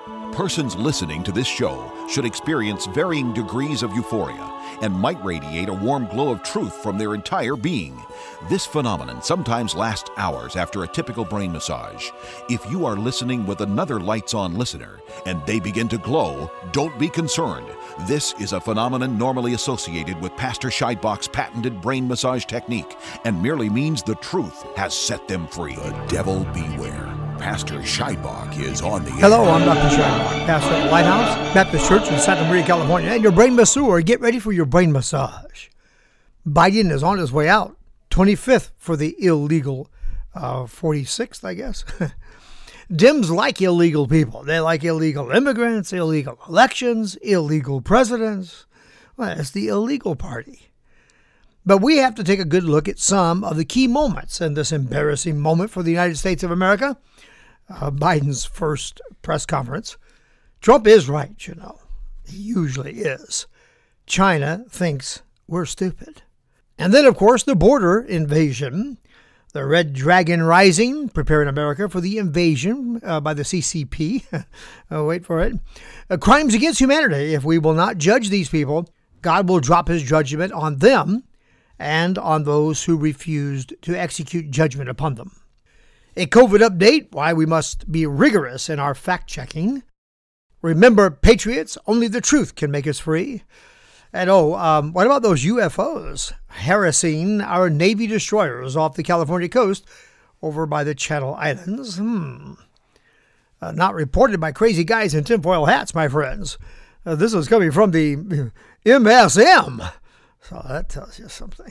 Persons listening to this show should experience varying degrees of euphoria and might radiate a warm glow of truth from their entire being. This phenomenon sometimes lasts hours after a typical brain massage. If you are listening with another lights-on listener and they begin to glow, don't be concerned. This is a phenomenon normally associated with Pastor Scheidbach's patented brain massage technique and merely means the truth has set them free. The devil beware. Pastor Scheidbach is on the air. Hello, I'm Dr. Scheidbach, pastor at Lighthouse Baptist Church in Santa Maria, California, and your brain masseur. Get ready for your brain massage. Biden is on his way out, 25th for the illegal 46th, I guess. Dems like illegal people. They like illegal immigrants, illegal elections, illegal presidents. Well, it's the illegal party. But we have to take a good look at some of the key moments in this embarrassing moment for the United States of America. Biden's first press conference. Trump is right, you know. He usually is. China thinks we're stupid. And then, of course, the border invasion. The Red Dragon Rising, preparing America for the invasion by the CCP. Wait for it. Crimes against humanity. If we will not judge these people, God will drop his judgment on them and on those who refused to execute judgment upon them. A COVID update, why we must be rigorous in our fact-checking. Remember, patriots, only the truth can make us free. And what about those UFOs harassing our Navy destroyers off the California coast over by the Channel Islands? Not reported by crazy guys in tinfoil hats, my friends. This is coming from the MSM. So that tells you something.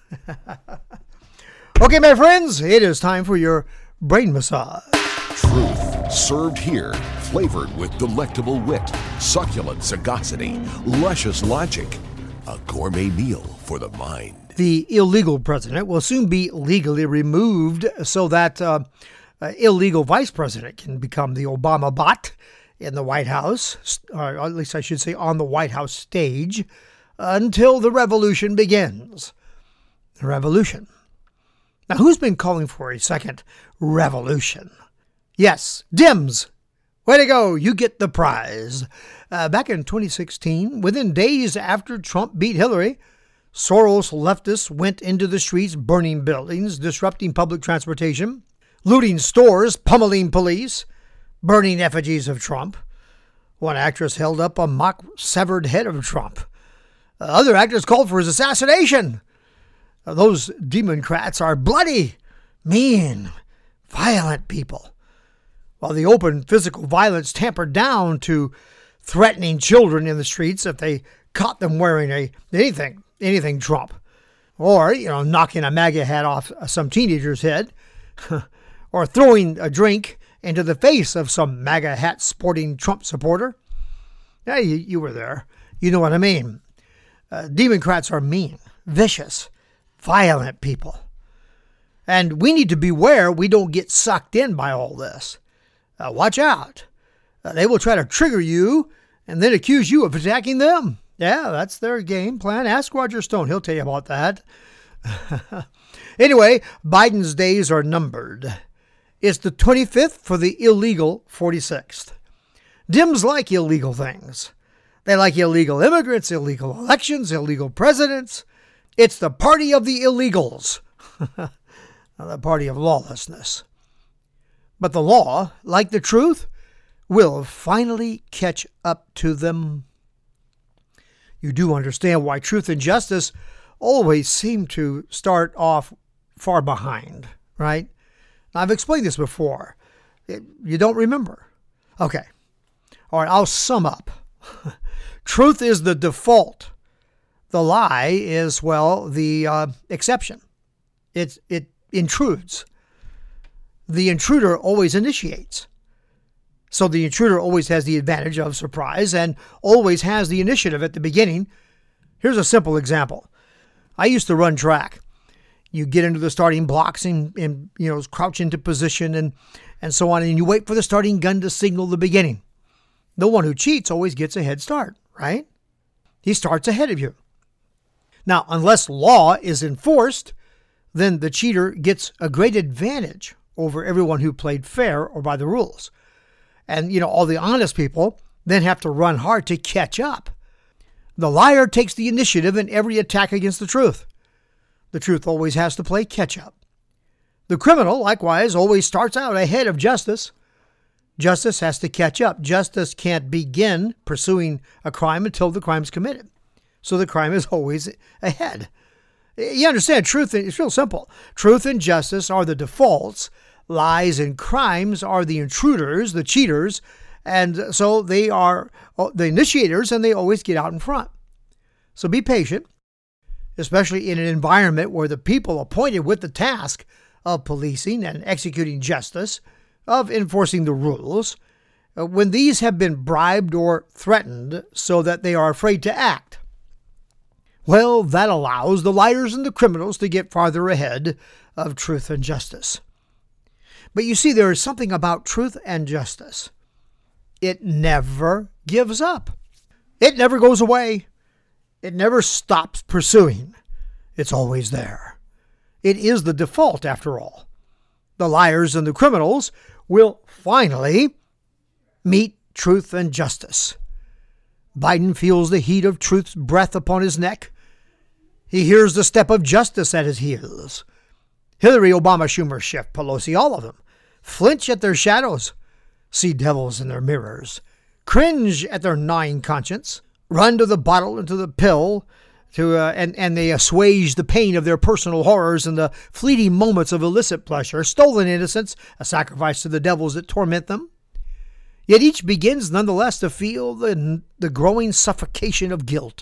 Okay, my friends, it is time for your brain massage. Truth served here, flavored with delectable wit, succulent sagacity, luscious logic. A gourmet meal for the mind. The illegal president will soon be legally removed so that illegal vice president can become the Obama bot in the White House, or at least I should say on the White House stage, until the revolution begins. The revolution. Now, who's been calling for a second revolution? Yes, Dems. Way to go. You get the prize. Back in 2016, within days after Trump beat Hillary, Soros leftists went into the streets, burning buildings, disrupting public transportation, looting stores, pummeling police, burning effigies of Trump. One actress held up a mock severed head of Trump. Other actors called for his assassination. Those Democrats are bloody, mean, violent people. While the open physical violence tampered down to threatening children in the streets if they caught them wearing anything Trump. Or, knocking a MAGA hat off some teenager's head. Or throwing a drink into the face of some MAGA hat sporting Trump supporter. Yeah, you were there. You know what I mean. Democrats are mean, vicious, violent people. And we need to beware we don't get sucked in by all this. Watch out. They will try to trigger you and then accuse you of attacking them. Yeah, that's their game plan. Ask Roger Stone. He'll tell you about that. Anyway, Biden's days are numbered. It's the 25th for the illegal 46th. Dems like illegal things. They like illegal immigrants, illegal elections, illegal presidents. It's the party of the illegals. The party of lawlessness. But the law, like the truth, will finally catch up to them. You do understand why truth and justice always seem to start off far behind, right? Now, I've explained this before. You don't remember. Okay. All right, I'll sum up. Truth is the default. The lie is, the exception. It intrudes. The intruder always initiates. So the intruder always has the advantage of surprise and always has the initiative at the beginning. Here's a simple example. I used to run track. You get into the starting blocks and crouch into position and so on, and you wait for the starting gun to signal the beginning. The one who cheats always gets a head start, right? He starts ahead of you. Now, unless law is enforced, then the cheater gets a great advantage over everyone who played fair or by the rules. And, all the honest people then have to run hard to catch up. The liar takes the initiative in every attack against the truth. The truth always has to play catch up. The criminal, likewise, always starts out ahead of justice. Justice has to catch up. Justice can't begin pursuing a crime until the crime's committed. So the crime is always ahead. You understand, truth, it's real simple. Truth and justice are the defaults. Lies and crimes are the intruders, the cheaters, and so they are the initiators, and they always get out in front. So be patient, especially in an environment where the people appointed with the task of policing and executing justice, of enforcing the rules, when these have been bribed or threatened so that they are afraid to act. Well, that allows the liars and the criminals to get farther ahead of truth and justice. But you see, there is something about truth and justice. It never gives up. It never goes away. It never stops pursuing. It's always there. It is the default, after all. The liars and the criminals will finally meet truth and justice. Biden feels the heat of truth's breath upon his neck. He hears the step of justice at his heels. Hillary, Obama, Schumer, Schiff, Pelosi, all of them flinch at their shadows, see devils in their mirrors, cringe at their gnawing conscience, run to the bottle and to the pill, and they assuage the pain of their personal horrors and the fleeting moments of illicit pleasure, stolen innocence, a sacrifice to the devils that torment them. Yet each begins nonetheless to feel the growing suffocation of guilt.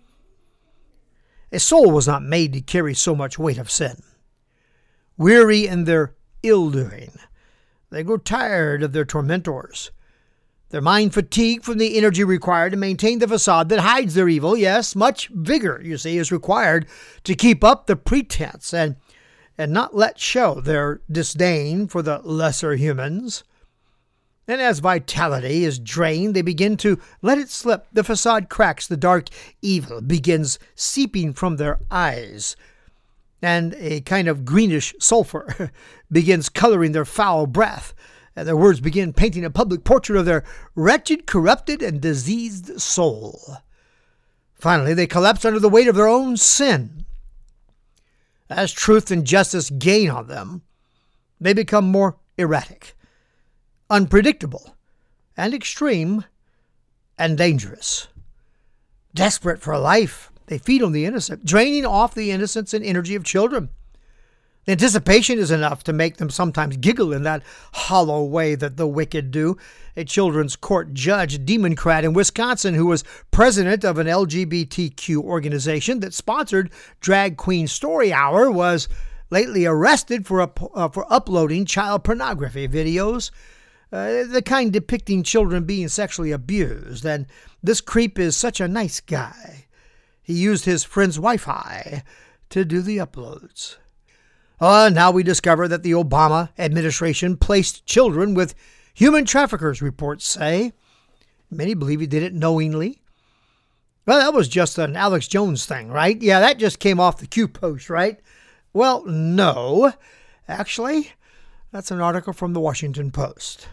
A soul was not made to carry so much weight of sin. Weary in their ill-doing, they grow tired of their tormentors. Their mind fatigued from the energy required to maintain the facade that hides their evil. Yes, much vigor, you see, is required to keep up the pretense and not let show their disdain for the lesser humans. And as vitality is drained, they begin to let it slip. The facade cracks, the dark evil begins seeping from their eyes, and a kind of greenish sulfur begins coloring their foul breath, and their words begin painting a public portrait of their wretched, corrupted, and diseased soul. Finally, they collapse under the weight of their own sin. As truth and justice gain on them, they become more erratic, unpredictable, and extreme, and dangerous. Desperate for life, they feed on the innocent, draining off the innocence and energy of children. The anticipation is enough to make them sometimes giggle in that hollow way that the wicked do. A children's court judge, Democrat in Wisconsin, who was president of an LGBTQ organization that sponsored Drag Queen Story Hour, was lately arrested for uploading child pornography videos, the kind depicting children being sexually abused. And this creep is such a nice guy. He used his friend's Wi-Fi to do the uploads. Now we discover that the Obama administration placed children with human traffickers, reports say. Many believe he did it knowingly. Well, that was just an Alex Jones thing, right? Yeah, that just came off the Q Post, right? Well, no. Actually, that's an article from the Washington Post.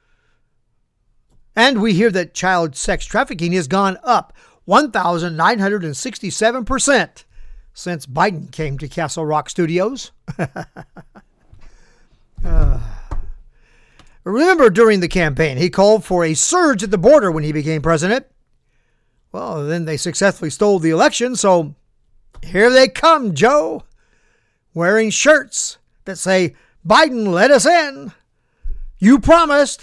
And we hear that child sex trafficking has gone up 1,967% since Biden came to Castle Rock Studios. Remember, during the campaign, he called for a surge at the border when he became president. Well, then they successfully stole the election, so here they come, Joe, wearing shirts that say, "Biden, let us in. You promised."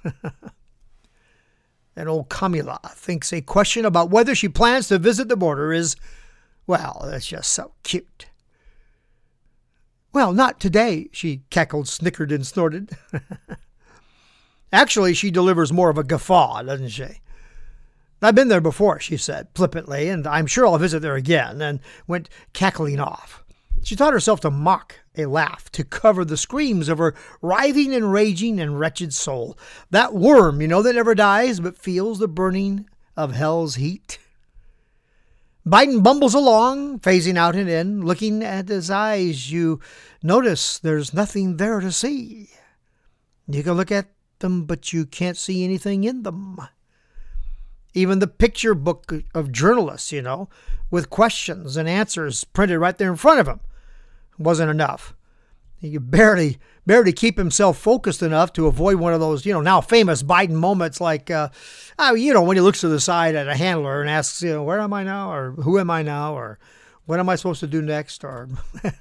And old Kamala thinks a question about whether she plans to visit the border is, well, that's just so cute. "Well, not today," she cackled, snickered, and snorted. Actually, she delivers more of a guffaw, doesn't she? "I've been there before," she said flippantly, "and I'm sure I'll visit there again," and went cackling off. She taught herself to mock a laugh to cover the screams of her writhing and raging and wretched soul. That worm, that never dies but feels the burning of hell's heat. Biden bumbles along, phasing out and in. Looking at his eyes, you notice there's nothing there to see. You can look at them, but you can't see anything in them. Even the picture book of journalists, with questions and answers printed right there in front of him, wasn't enough. He could barely keep himself focused enough to avoid one of those, now famous Biden moments like, when he looks to the side at a handler and asks, where am I now? Or who am I now? Or what am I supposed to do next? Or,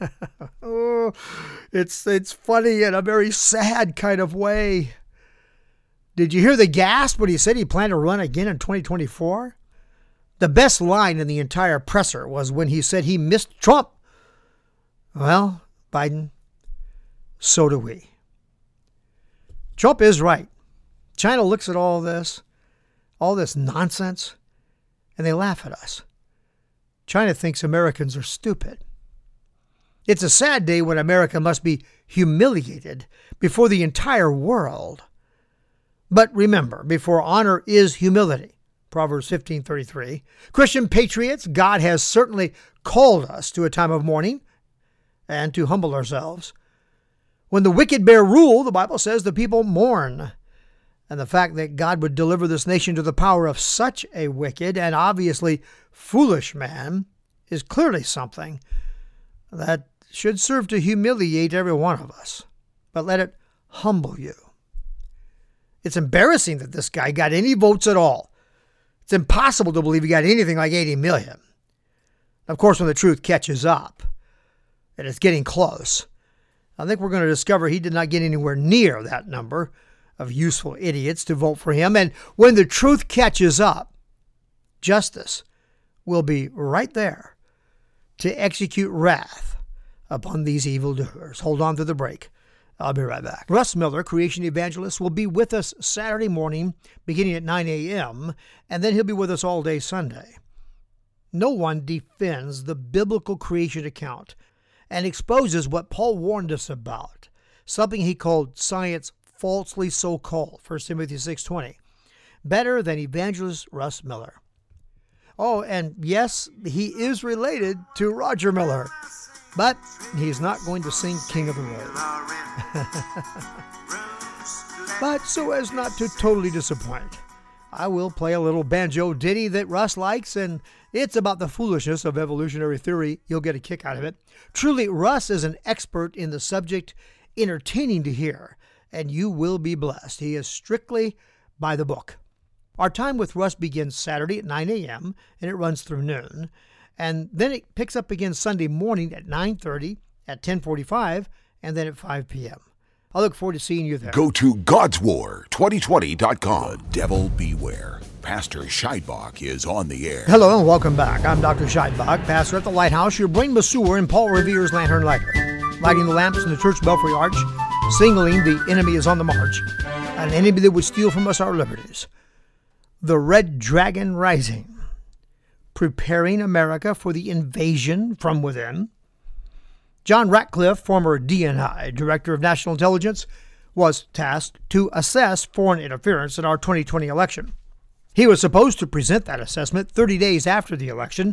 oh, it's funny in a very sad kind of way. Did you hear the gasp when he said he planned to run again in 2024? The best line in the entire presser was when he said he missed Trump. Well, Biden, so do we. Trump is right. China looks at all this nonsense, and they laugh at us. China thinks Americans are stupid. It's a sad day when America must be humiliated before the entire world. But remember, before honor is humility. Proverbs 15:33. Christian patriots, God has certainly called us to a time of mourning and to humble ourselves. When the wicked bear rule, the Bible says the people mourn. And the fact that God would deliver this nation to the power of such a wicked and obviously foolish man is clearly something that should serve to humiliate every one of us. But let it humble you. It's embarrassing that this guy got any votes at all. It's impossible to believe he got anything like 80 million. Of course, when the truth catches up, and it's getting close, I think we're going to discover he did not get anywhere near that number of useful idiots to vote for him. And when the truth catches up, justice will be right there to execute wrath upon these evildoers. Hold on to the break. I'll be right back. Russ Miller, Creation Evangelist, will be with us Saturday morning beginning at 9 a.m., and then he'll be with us all day Sunday. No one defends the biblical creation account and exposes what Paul warned us about, something he called science falsely so-called, 1 Timothy 6:20, better than evangelist Russ Miller. Oh, and yes, he is related to Roger Miller, but he's not going to sing King of the Road. But so as not to totally disappoint, I will play a little banjo ditty that Russ likes, and it's about the foolishness of evolutionary theory. You'll get a kick out of it. Truly, Russ is an expert in the subject, entertaining to hear, and you will be blessed. He is strictly by the book. Our time with Russ begins Saturday at 9 a.m., and it runs through noon. And then it picks up again Sunday morning at 9:30, at 10:45, and then at 5 p.m. I look forward to seeing you there. Go to God'sWar2020.com. The devil beware. Pastor Scheidbach is on the air. Hello and welcome back. I'm Dr. Scheidbach, pastor at the Lighthouse, your brain masseur and Paul Revere's lantern lighter, lighting the lamps in the church belfry arch, signaling the enemy is on the march, an enemy that would steal from us our liberties. The Red Dragon Rising, preparing America for the invasion from within. John Ratcliffe, former DNI, Director of National Intelligence, was tasked to assess foreign interference in our 2020 election. He was supposed to present that assessment 30 days after the election,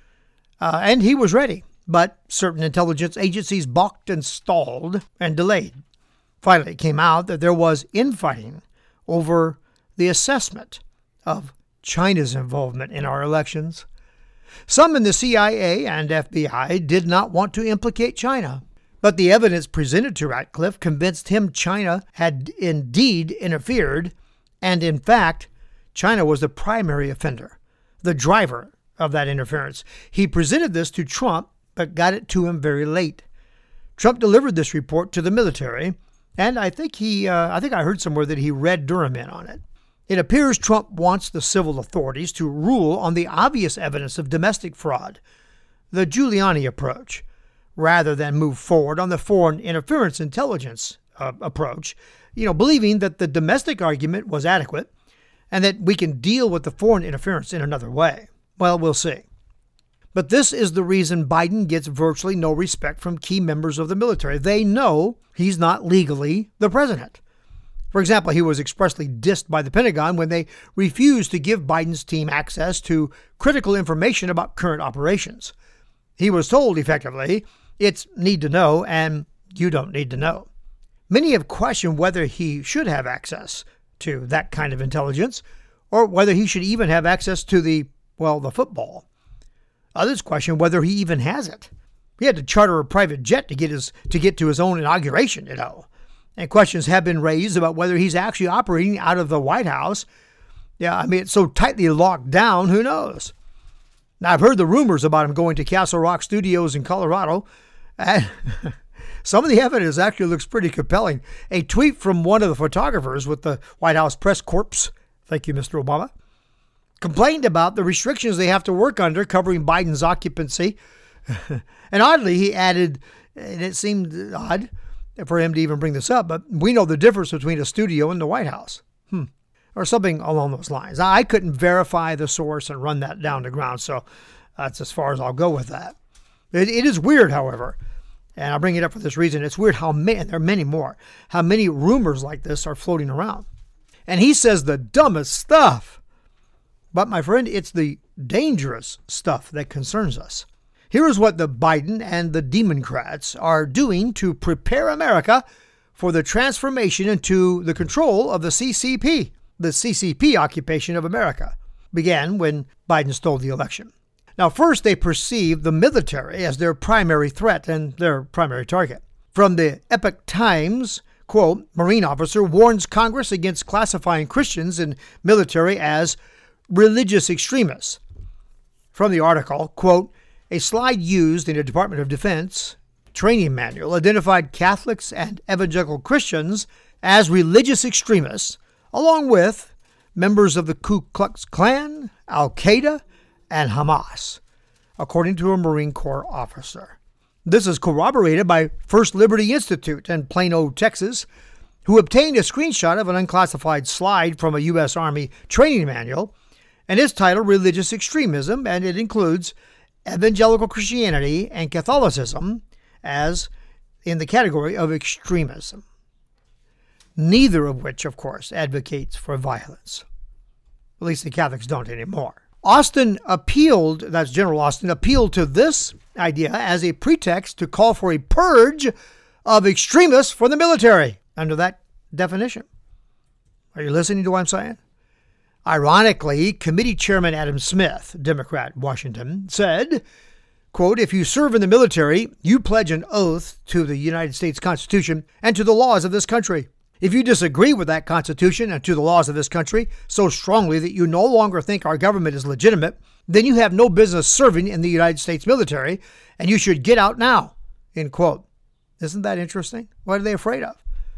and he was ready, but certain intelligence agencies balked and stalled and delayed. Finally, it came out that there was infighting over the assessment of China's involvement in our elections. Some in the CIA and FBI did not want to implicate China, but the evidence presented to Ratcliffe convinced him China had indeed interfered, and in fact, China was the primary offender, the driver of that interference. He presented this to Trump, but got it to him very late. Trump delivered this report to the military, and I think I heard somewhere that he read Durham in on it. It appears Trump wants the civil authorities to rule on the obvious evidence of domestic fraud, the Giuliani approach, rather than move forward on the foreign interference intelligence approach, believing that the domestic argument was adequate and that we can deal with the foreign interference in another way. Well, we'll see. But this is the reason Biden gets virtually no respect from key members of the military. They know he's not legally the president. For example, he was expressly dissed by the Pentagon when they refused to give Biden's team access to critical information about current operations. He was told, effectively, it's need to know and you don't need to know. Many have questioned whether he should have access to that kind of intelligence, or whether he should even have access to the football. Others question whether he even has it. He had to charter a private jet to get to his own inauguration, And questions have been raised about whether he's actually operating out of the White House. It's so tightly locked down, who knows? Now, I've heard the rumors about him going to Castle Rock Studios in Colorado, and some of the evidence actually looks pretty compelling. A tweet from one of the photographers with the White House press corps, thank you, Mr. Obama, complained about the restrictions they have to work under covering Biden's occupancy. And oddly, he added, and it seemed odd for him to even bring this up, but we know the difference between a studio and the White House. Or something along those lines. I couldn't verify the source and run that down to ground, so that's as far as I'll go with that. It is weird, however, and I'll bring it up for this reason. It's weird how many, and there are many more, how many rumors like this are floating around. And he says the dumbest stuff. But, my friend, it's the dangerous stuff that concerns us. Here is what the Biden and the Democrats are doing to prepare America for the transformation into the control of the CCP. The CCP occupation of America began when Biden stole the election. Now, first, they perceived the military as their primary threat and their primary target. From the Epoch Times, quote, Marine officer warns Congress against classifying Christians in military as religious extremists. From the article, quote, a slide used in a Department of Defense training manual identified Catholics and evangelical Christians as religious extremists, along with members of the Ku Klux Klan, Al-Qaeda, and Hamas, according to a Marine Corps officer. This is corroborated by First Liberty Institute in Plano, Texas, who obtained a screenshot of an unclassified slide from a U.S. Army training manual, and it's titled Religious Extremism, and it includes evangelical Christianity and Catholicism as in the category of extremism. Neither of which, of course, advocates for violence. At least the Catholics don't anymore. General Austin appealed to this idea as a pretext to call for a purge of extremists for the military under that definition. Are you listening to what I'm saying? Ironically, Committee Chairman Adam Smith, Democrat, Washington, said, quote, if you serve in the military, you pledge an oath to the United States Constitution and to the laws of this country. If you disagree with that Constitution and to the laws of this country so strongly that you no longer think our government is legitimate, then you have no business serving in the United States military, and you should get out now, end quote. Isn't that interesting? What are they afraid of?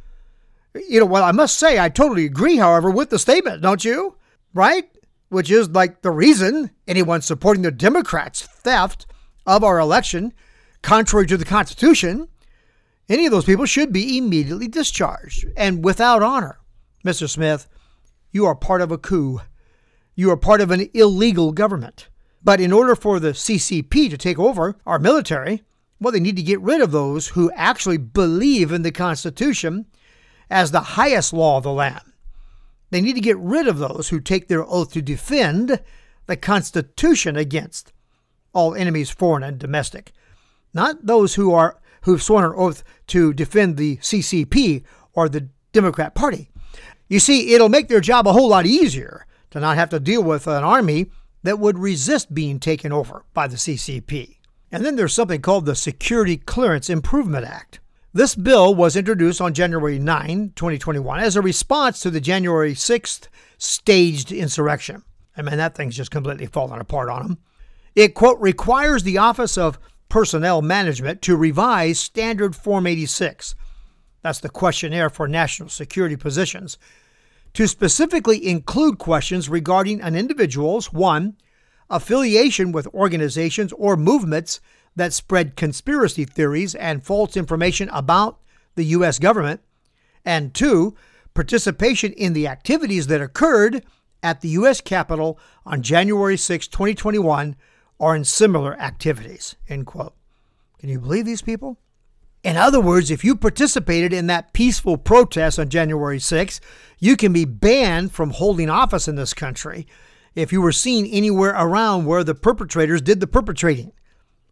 I must say, I totally agree, however, with the statement, don't you? Right? Which is like the reason anyone supporting the Democrats' theft of our election, contrary to the Constitution, any of those people should be immediately discharged and without honor. Mr. Smith, you are part of a coup. You are part of an illegal government. But in order for the CCP to take over our military, they need to get rid of those who actually believe in the Constitution as the highest law of the land. They need to get rid of those who take their oath to defend the Constitution against all enemies, foreign and domestic. Not those who've sworn an oath to defend the CCP or the Democrat Party. You see, it'll make their job a whole lot easier to not have to deal with an army that would resist being taken over by the CCP. And then there's something called the Security Clearance Improvement Act. This bill was introduced on January 9, 2021, as a response to the January 6th staged insurrection. That thing's just completely fallen apart on them. It, quote, requires the Office of Personnel Management to revise Standard Form 86, that's the questionnaire for national security positions, to specifically include questions regarding an individual's, 1, affiliation with organizations or movements that spread conspiracy theories and false information about the U.S. government, and 2, participation in the activities that occurred at the U.S. Capitol on January 6, 2021, or in similar activities, end quote. Can you believe these people? In other words, if you participated in that peaceful protest on January 6, you can be banned from holding office in this country if you were seen anywhere around where the perpetrators did the perpetrating.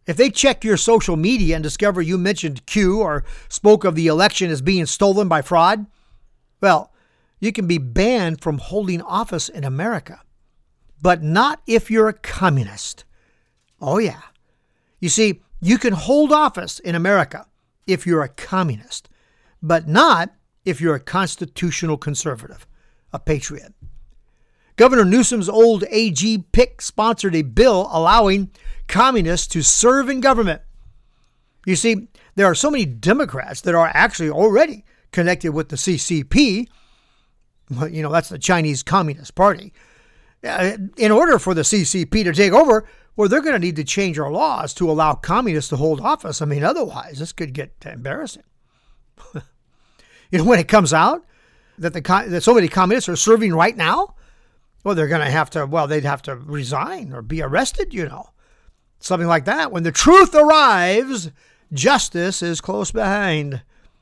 If they check your social media and discover you mentioned Q or spoke of the election as being stolen by fraud, well, you can be banned from holding office in America. But not if you're a communist. Oh, yeah. You see, you can hold office in America if you're a communist, but not if you're a constitutional conservative, a patriot. Governor Newsom's old AG pick sponsored a bill allowing communists to serve in government. You see, there are so many Democrats that are actually already connected with the CCP. Well, that's the Chinese Communist Party. In order for the CCP to take over, well, they're going to need to change our laws to allow communists to hold office. I mean, otherwise, this could get embarrassing. When it comes out that so many communists are serving right now, well, they're going to have to, they'd have to resign or be arrested, Something like that. When the truth arrives, justice is close behind.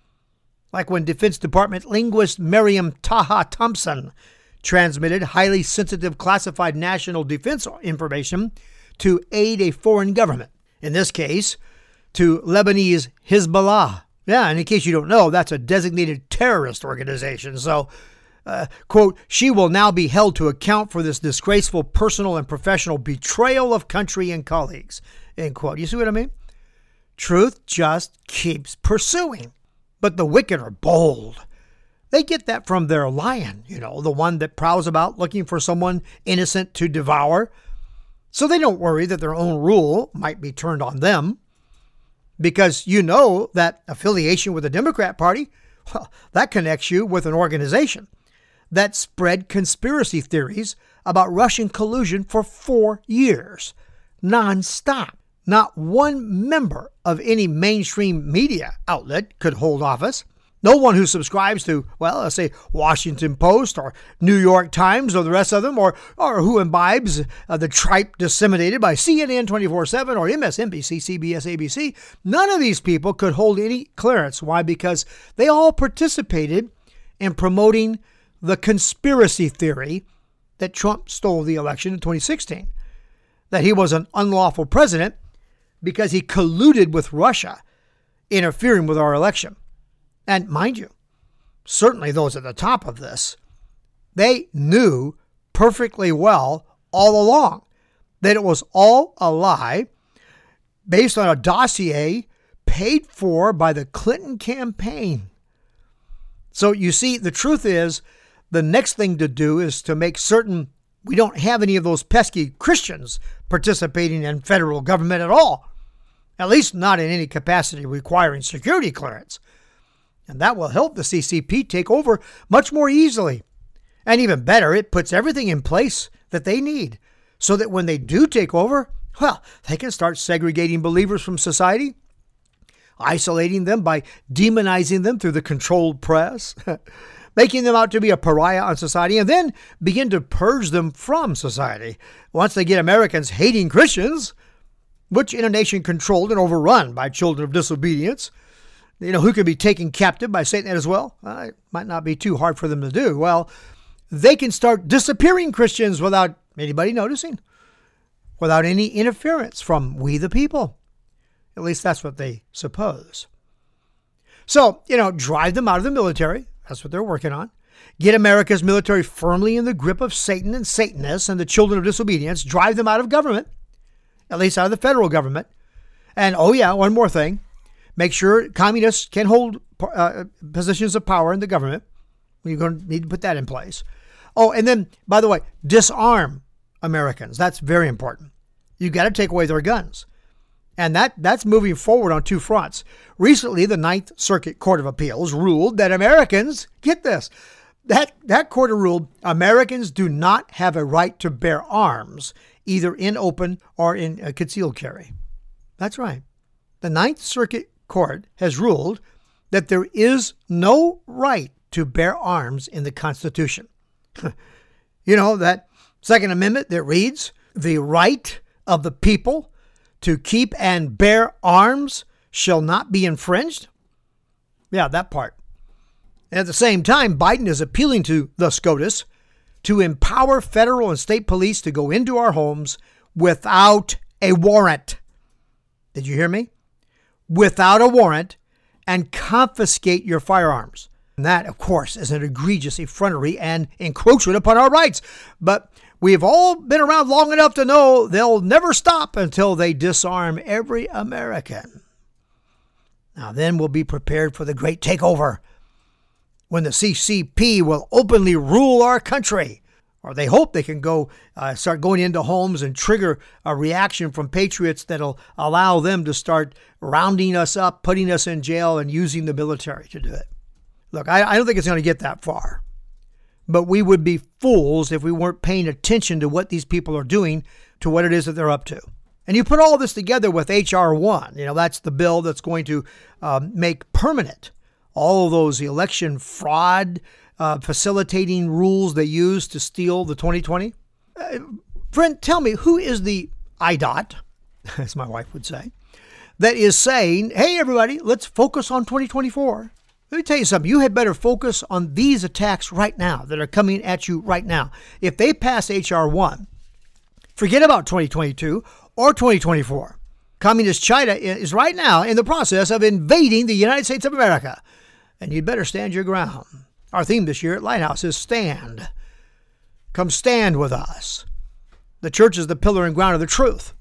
Like when Defense Department linguist Miriam Taha Thompson transmitted highly sensitive classified national defense information to aid a foreign government. In this case, to Lebanese Hezbollah. Yeah, and in case you don't know, that's a designated terrorist organization. So, quote, she will now be held to account for this disgraceful personal and professional betrayal of country and colleagues, end quote. You see what I mean? Truth just keeps pursuing. But the wicked are bold. They get that from their lion, the one that prowls about looking for someone innocent to devour. So they don't worry that their own rule might be turned on them. Because that affiliation with the Democrat Party, well, that connects you with an organization that spread conspiracy theories about Russian collusion for 4 years, nonstop. Not one member of any mainstream media outlet could hold office. No one who subscribes to, let's say Washington Post or New York Times or the rest of them, or who imbibes the tripe disseminated by CNN 24/7 or MSNBC, CBS, ABC, none of these people could hold any clearance. Why? Because they all participated in promoting the conspiracy theory that Trump stole the election in 2016, that he was an unlawful president because he colluded with Russia, interfering with our election. And mind you, certainly those at the top of this, they knew perfectly well all along that it was all a lie based on a dossier paid for by the Clinton campaign. So you see, the truth is, the next thing to do is to make certain we don't have any of those pesky Christians participating in federal government at all, at least not in any capacity requiring security clearance. And that will help the CCP take over much more easily. And even better, it puts everything in place that they need so that when they do take over, they can start segregating believers from society, isolating them by demonizing them through the controlled press, making them out to be a pariah on society, and then begin to purge them from society. Once they get Americans hating Christians, which in a nation controlled and overrun by children of disobedience, who could be taken captive by Satan as well? It might not be too hard for them to do. Well, they can start disappearing Christians without anybody noticing, without any interference from we the people. At least that's what they suppose. So, drive them out of the military. That's what they're working on. Get America's military firmly in the grip of Satan and Satanists and the children of disobedience. Drive them out of government, at least out of the federal government. And, one more thing. Make sure communists can hold positions of power in the government. You're going to need to put that in place. Oh, and then, by the way, disarm Americans. That's very important. You've got to take away their guns. And that's moving forward on two fronts. Recently, the Ninth Circuit Court of Appeals ruled that Americans, get this, that court ruled Americans do not have a right to bear arms, either in open or in concealed carry. That's right. The Ninth Circuit Court has ruled that there is no right to bear arms in the Constitution. That Second Amendment that reads, the right of the people to keep and bear arms shall not be infringed. Yeah, that part. And at the same time, Biden is appealing to the SCOTUS to empower federal and state police to go into our homes without a warrant. Did you hear me? Without a warrant, and confiscate your firearms. And that, of course, is an egregious effrontery and encroachment upon our rights. But we've all been around long enough to know they'll never stop until they disarm every American. Now then we'll be prepared for the great takeover, when the CCP will openly rule our country. Or they hope they can start going into homes and trigger a reaction from patriots that'll allow them to start rounding us up, putting us in jail, and using the military to do it. Look, I don't think it's going to get that far. But we would be fools if we weren't paying attention to what these people are doing, to what it is that they're up to. And you put all this together with H.R. 1. That's the bill that's going to make permanent all of those election fraud facilitating rules they used to steal the 2020. Friend, tell me, who is the IDOT, as my wife would say, that is saying, hey, everybody, let's focus on 2024. Let me tell you something. You had better focus on these attacks right now that are coming at you right now. If they pass H.R. 1, forget about 2022 or 2024. Communist China is right now in the process of invading the United States of America, and you'd better stand your ground. Our theme this year at Lighthouse is stand. Come stand with us. The church is the pillar and ground of the truth.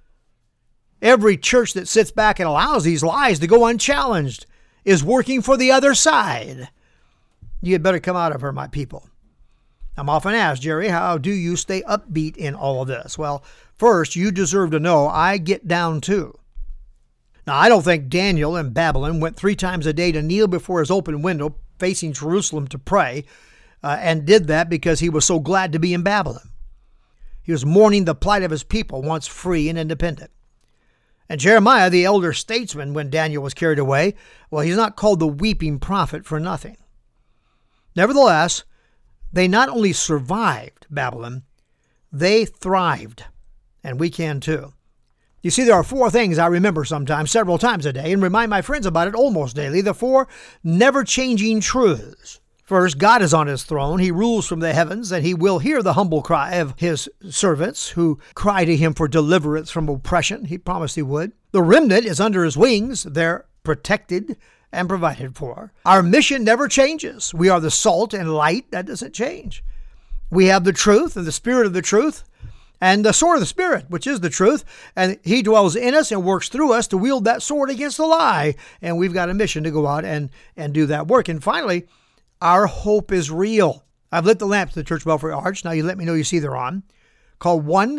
Every church that sits back and allows these lies to go unchallenged is working for the other side. You had better come out of her, my people. I'm often asked, Jerry, how do you stay upbeat in all of this? Well, first, you deserve to know I get down too. Now, I don't think Daniel in Babylon went 3 times a day to kneel before his open window facing Jerusalem to pray, and did that because he was so glad to be in Babylon. He was mourning the plight of his people once free and independent. And Jeremiah, the elder statesman, when Daniel was carried away, well, he's not called the weeping prophet for nothing. Nevertheless, they not only survived Babylon, they thrived. And we can too. You see, there are 4 things I remember sometimes, several times a day, and remind my friends about it almost daily. The 4 never-changing truths. First, God is on his throne. He rules from the heavens, and he will hear the humble cry of his servants who cry to him for deliverance from oppression. He promised he would. The remnant is under his wings. They're protected and provided for. Our mission never changes. We are the salt and light. That doesn't change. We have the truth and the spirit of the truth and the sword of the Spirit, which is the truth. And he dwells in us and works through us to wield that sword against the lie. And we've got a mission to go out and do that work. And finally, our hope is real. I've lit the lamps to the Church Belfry Arch. Now you let me know you see they're on. Call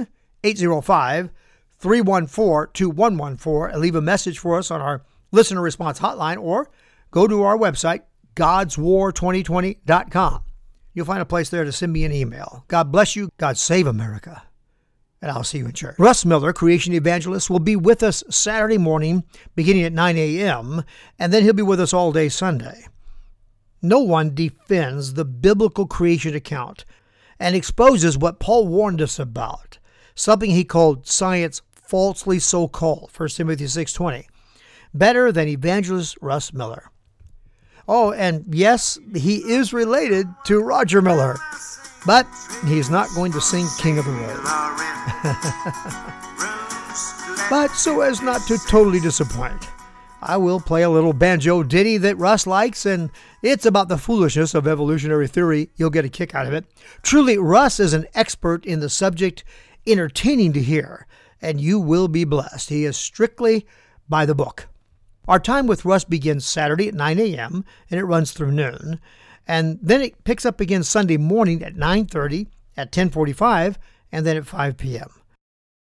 1-805-314-2114 and leave a message for us on our listener response hotline, or go to our website, godswar2020.com. You'll find a place there to send me an email. God bless you. God save America. And I'll see you in church. Russ Miller, Creation Evangelist, will be with us Saturday morning beginning at 9 a.m., and then he'll be with us all day Sunday. No one defends the biblical creation account and exposes what Paul warned us about, something he called science falsely so called, 1 Timothy 6:20, better than evangelist Russ Miller. Oh, and yes, he is related to Roger Miller, but he's not going to sing King of the Road. But so as not to totally disappoint, I will play a little banjo ditty that Russ likes, and it's about the foolishness of evolutionary theory. You'll get a kick out of it. Truly, Russ is an expert in the subject, entertaining to hear, and you will be blessed. He is strictly by the book. Our time with Russ begins Saturday at 9 a.m., and it runs through noon. And then it picks up again Sunday morning at 9:30, at 10:45, and then at 5 p.m.